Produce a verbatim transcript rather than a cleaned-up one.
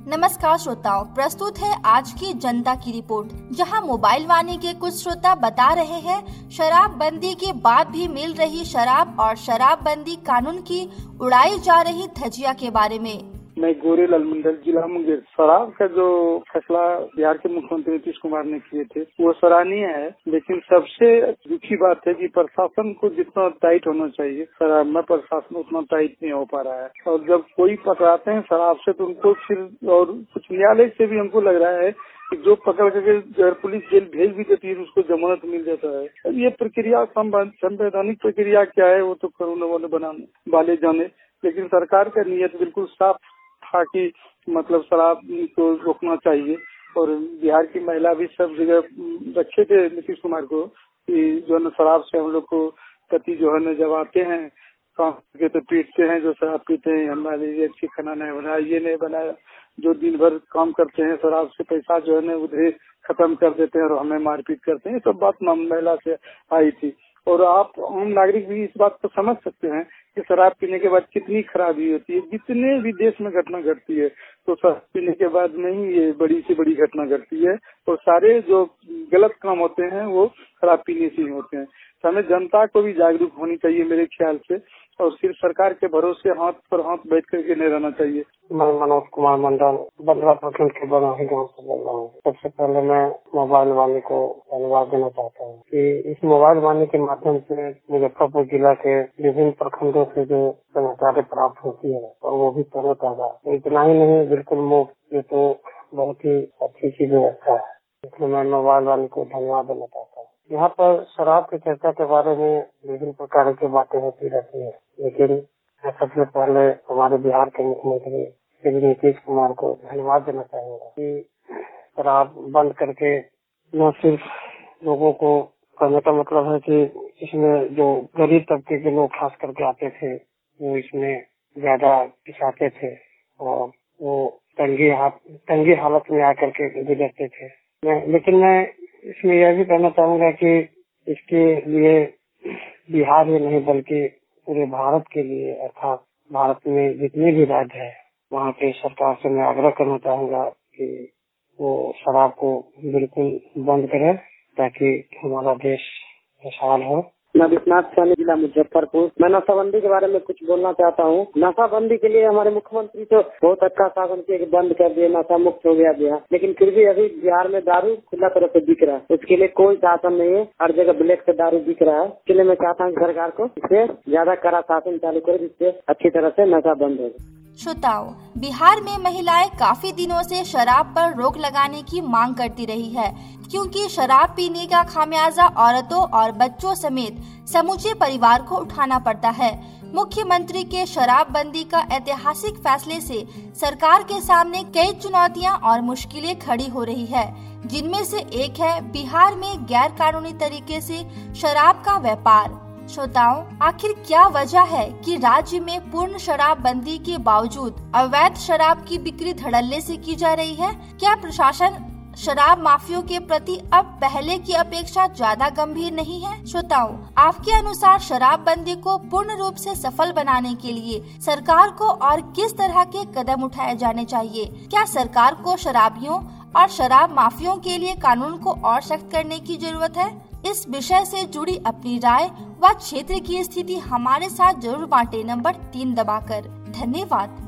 नमस्कार श्रोताओं, प्रस्तुत है आज की जनता की रिपोर्ट, जहां मोबाइल वाणी के कुछ श्रोता बता रहे हैं शराब बंदी के बाद भी मिल रही शराब और शराब बंदी कानून की उड़ाई जा रही धज्जियां के बारे में। मैं गोरेलाल मंडल, जिला मुंगेर। शराब का जो फैसला बिहार के मुख्यमंत्री नीतीश कुमार ने किए थे वो सराहनीय है, लेकिन सबसे दुखी बात है कि प्रशासन को जितना टाइट होना चाहिए शराब में, प्रशासन उतना टाइट नहीं हो पा रहा है। और जब कोई पकड़ाते हैं शराब से तो उनको फिर और कुछ न्यायालय से भी हमको लग रहा है कि जो पकड़ करके अगर पुलिस जेल भेज भी देती है उसको जमानत मिल जाता है। अब ये प्रक्रिया संवैधानिक प्रक्रिया क्या है वो तो कानून वाले बनाने वाले जाने, लेकिन सरकार का नियत बिल्कुल साफ था कि मतलब शराब को रोकना चाहिए। और बिहार की महिला भी सब जगह रखे थे नीतीश कुमार को कि जो है शराब से हम लोग को पति जो है न जब आते हैं काम करके तो पीटते हैं, जो शराब पीते हैं हमारे लिए अच्छी खाना नहीं बनाया, ये नहीं बनाया, जो दिन भर काम करते हैं शराब से पैसा जो है न उधर खत्म कर देते हैं और हमें मारपीट करते हैं। सब बात महिला से आई थी। और आप आम नागरिक भी इस बात को समझ सकते हैं कि शराब पीने के बाद कितनी खराबी होती है। जितने भी देश में घटना घटती है तो शराब पीने के बाद में ही ये बड़ी से बड़ी घटना घटती है, और सारे जो गलत काम होते हैं वो शराब पीने से ही होते हैं। तो हमें जनता को भी जागरूक होनी चाहिए मेरे ख्याल से, और सिर्फ सरकार के भरोसे हाथ पर हाथ बैठ करके नहीं रहना चाहिए। मैं मनोज कुमार मंडल बंदरा प्रखंड के बरौही गाँव से बोल रहा हूँ। सबसे पहले मैं मोबाइल वाणी को धन्यवाद देना चाहता हूँ कि इस मोबाइल वाणी के माध्यम से मुजफ्फरपुर जिला के विभिन्न प्रखंडों से जो समाचार प्राप्त होती है और वो भी तरोताजा, इतना ही नहीं बिल्कुल मुफ्त, ये तो बहुत ही अच्छी सी व्यवस्था है, इसलिए मैं मोबाइल वाणी को धन्यवाद देना चाहता हूँ। यहाँ पर शराब की चर्चा के बारे में विभिन्न प्रकार की बातें होती रहती है, लेकिन मैं सबसे पहले हमारे बिहार के मुख्यमंत्री श्री नीतीश कुमार को धन्यवाद देना चाहूँगा कि शराब बंद करके न सिर्फ लोगों को, कहने का मतलब है कि इसमें जो गरीब तबके के लोग खास करके आते थे वो इसमें ज्यादा पिसाते थे और वो तंगी तंगी हालत में आकर के गुजरते थे। मैं लेकिन मैं इसमें यह भी कहना चाहूँगा कि इसके लिए बिहार ही नहीं बल्कि पूरे भारत के लिए, अर्थात भारत में जितने भी राज्य है वहाँ के सरकार से मैं आग्रह करना चाहूँगा कि वो शराब को बिल्कुल बंद करे ताकि हमारा देश खुशहाल हो। मैं विश्वनाथ सानी, जिला मुजफ्फरपुर। मैं नशाबंदी के बारे में कुछ बोलना चाहता हूँ। नशाबंदी के लिए हमारे मुख्यमंत्री तो बहुत अच्छा शासन किए, बंद कर दिए, नशा मुक्त हो गया बिहार, लेकिन फिर भी अभी बिहार में दारू खुला तरह से बिक रहा है। उसके लिए कोई शासन नहीं है, हर जगह ब्लैक से दारू बिक रहा है। इसके लिए मैं चाहता हूँ सरकार को इससे ज्यादा कड़ा शासन चालू करे, जिससे अच्छी तरह से नशा बंद हो। श्रोताओं, बिहार में महिलाएं काफी दिनों से शराब पर रोक लगाने की मांग करती रही है, क्योंकि शराब पीने का खामियाजा औरतों और बच्चों समेत समूचे परिवार को उठाना पड़ता है। मुख्यमंत्री के शराब बंदी का ऐतिहासिक फैसले से सरकार के सामने कई चुनौतियां और मुश्किलें खड़ी हो रही है, जिनमें से एक है बिहार में गैर कानूनी तरीके से शराब का व्यापार। श्रोताओं, आखिर क्या वजह है कि राज्य में पूर्ण शराब बंदी के बावजूद अवैध शराब की बिक्री धड़ल्ले से की जा रही है? क्या प्रशासन शराब माफियों के प्रति अब पहले की अपेक्षा ज्यादा गंभीर नहीं है? श्रोताओं, आपके अनुसार शराब बंदी को पूर्ण रूप से सफल बनाने के लिए सरकार को और किस तरह के कदम उठाए जाने चाहिए? क्या सरकार को शराबियों और शराब माफियों के लिए कानून को और सख्त करने की जरूरत है? इस विषय से जुड़ी अपनी राय व क्षेत्र की स्थिति हमारे साथ जरूर बांटे नंबर तीन दबाकर। धन्यवाद।